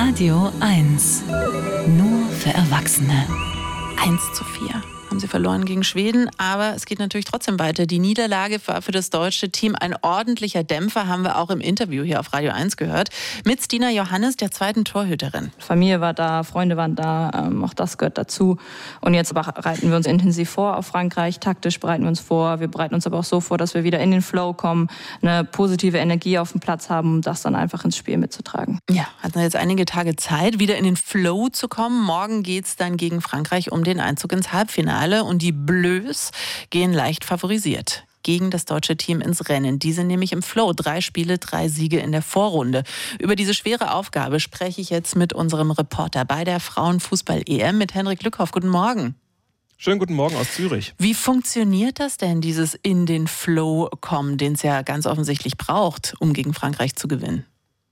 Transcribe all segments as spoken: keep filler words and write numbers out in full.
Radio eins. Nur für Erwachsene. eins zu vier haben sie verloren gegen Schweden, aber es geht natürlich trotzdem weiter. Die Niederlage war für das deutsche Team ein ordentlicher Dämpfer, haben wir auch im Interview hier auf Radio eins gehört, mit Stina Johannes, der zweiten Torhüterin. Familie war da, Freunde waren da, ähm, auch das gehört dazu. Und jetzt bereiten wir uns intensiv vor auf Frankreich, taktisch bereiten wir uns vor. Wir bereiten uns aber auch so vor, dass wir wieder in den Flow kommen, eine positive Energie auf dem Platz haben, um das dann einfach ins Spiel mitzutragen. Ja, hatten jetzt einige Tage Zeit, wieder in den Flow zu kommen. Morgen geht es dann gegen Frankreich um den Einzug ins Halbfinale. Und die Bleus gehen leicht favorisiert gegen das deutsche Team ins Rennen. Die sind nämlich im Flow. Drei Spiele, drei Siege in der Vorrunde. Über diese schwere Aufgabe spreche ich jetzt mit unserem Reporter bei der Frauenfußball-E M, mit Henrik Lückhoff. Guten Morgen. Schönen guten Morgen aus Zürich. Wie funktioniert das denn, dieses in den Flow kommen, den es ja ganz offensichtlich braucht, um gegen Frankreich zu gewinnen?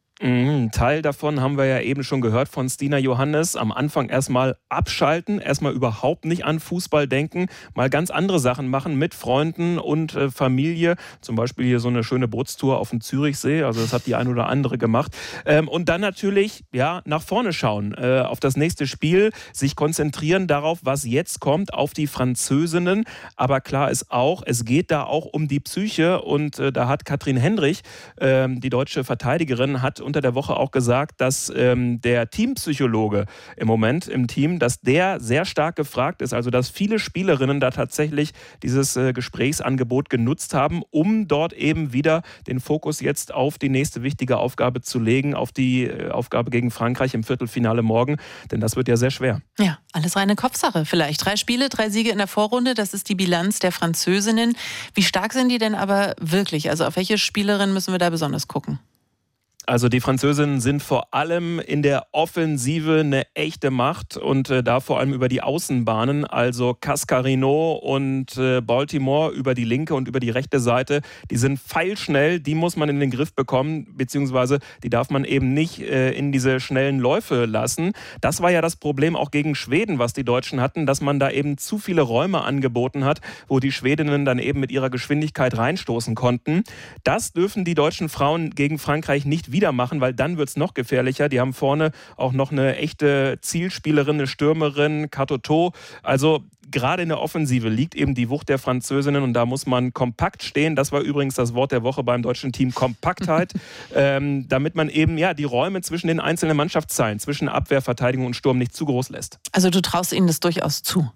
Ein Teil davon haben wir ja eben schon gehört von Stina Johannes. Am Anfang erstmal abschalten, erstmal überhaupt nicht an Fußball denken, mal ganz andere Sachen machen mit Freunden und äh, Familie. Zum Beispiel hier so eine schöne Bootstour auf dem Zürichsee. Also das hat die ein oder andere gemacht. Ähm, und dann natürlich ja nach vorne schauen, äh, auf das nächste Spiel, sich konzentrieren darauf, was jetzt kommt, auf die Französinnen. Aber klar ist auch, es geht da auch um die Psyche. Und äh, da hat Katrin Hendrich, äh, die deutsche Verteidigerin, hat unter der Woche auch gesagt, dass ähm, der Teampsychologe im Moment im Team, dass der sehr stark gefragt ist. Also dass viele Spielerinnen da tatsächlich dieses äh, Gesprächsangebot genutzt haben, um dort eben wieder den Fokus jetzt auf die nächste wichtige Aufgabe zu legen, auf die äh, Aufgabe gegen Frankreich im Viertelfinale morgen. Denn das wird ja sehr schwer. Ja, alles reine Kopfsache vielleicht. Drei Spiele, drei Siege in der Vorrunde, das ist die Bilanz der Französinnen. Wie stark sind die denn aber wirklich? Also auf welche Spielerin müssen wir da besonders gucken? Also die Französinnen sind vor allem in der Offensive eine echte Macht und äh, da vor allem über die Außenbahnen, also Cascarino und äh, Baltimore über die linke und über die rechte Seite, die sind pfeilschnell, die muss man in den Griff bekommen, beziehungsweise die darf man eben nicht äh, in diese schnellen Läufe lassen. Das war ja das Problem auch gegen Schweden, was die Deutschen hatten, dass man da eben zu viele Räume angeboten hat, wo die Schwedinnen dann eben mit ihrer Geschwindigkeit reinstoßen konnten. Das dürfen die deutschen Frauen gegen Frankreich nicht wieder machen, weil dann wird es noch gefährlicher. Die haben vorne auch noch eine echte Zielspielerin, eine Stürmerin, Katoto. Also gerade in der Offensive liegt eben die Wucht der Französinnen und da muss man kompakt stehen. Das war übrigens das Wort der Woche beim deutschen Team, Kompaktheit, ähm, damit man eben ja die Räume zwischen den einzelnen Mannschaftszeilen, zwischen Abwehr, Verteidigung und Sturm nicht zu groß lässt. Also du traust ihnen das durchaus zu?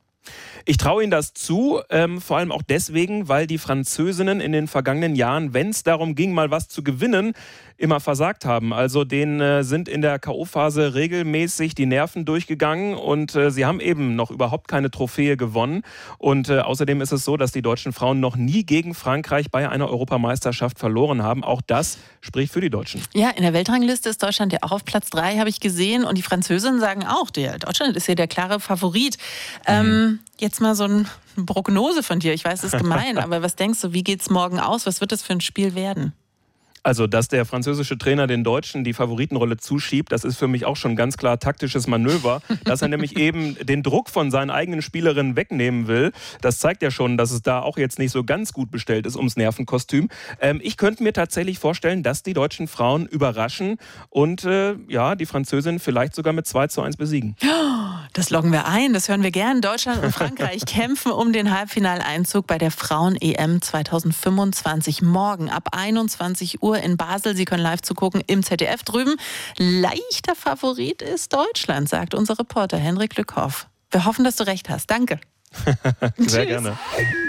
Ich traue ihnen das zu, ähm, vor allem auch deswegen, weil die Französinnen in den vergangenen Jahren, wenn es darum ging, mal was zu gewinnen, immer versagt haben. Also denen äh, sind in der K O-Phase regelmäßig die Nerven durchgegangen und äh, sie haben eben noch überhaupt keine Trophäe gewonnen. Und äh, außerdem ist es so, dass die deutschen Frauen noch nie gegen Frankreich bei einer Europameisterschaft verloren haben. Auch das spricht für die Deutschen. Ja, in der Weltrangliste ist Deutschland ja auch auf Platz drei, habe ich gesehen. Und die Französinnen sagen auch, der Deutschland ist ja der klare Favorit. Ähm, jetzt mal so eine Prognose von dir. Ich weiß, das ist gemein, aber was denkst du, wie geht es morgen aus? Was wird das für ein Spiel werden? Also, dass der französische Trainer den Deutschen die Favoritenrolle zuschiebt, das ist für mich auch schon ganz klar taktisches Manöver. Dass er nämlich eben den Druck von seinen eigenen Spielerinnen wegnehmen will, das zeigt ja schon, dass es da auch jetzt nicht so ganz gut bestellt ist ums Nervenkostüm. Ähm, ich könnte mir tatsächlich vorstellen, dass die deutschen Frauen überraschen und äh, ja, die Französinnen vielleicht sogar mit zwei zu eins besiegen. Das loggen wir ein, das hören wir gern. Deutschland und Frankreich kämpfen um den Halbfinaleinzug bei der Frauen-E M zwanzig fünfundzwanzig. Morgen ab einundzwanzig Uhr in Basel. Sie können live zugucken im Z D F drüben. Leichter Favorit ist Deutschland, sagt unser Reporter Henrik Lückhoff. Wir hoffen, dass du recht hast. Danke. Sehr Tschüss. gerne.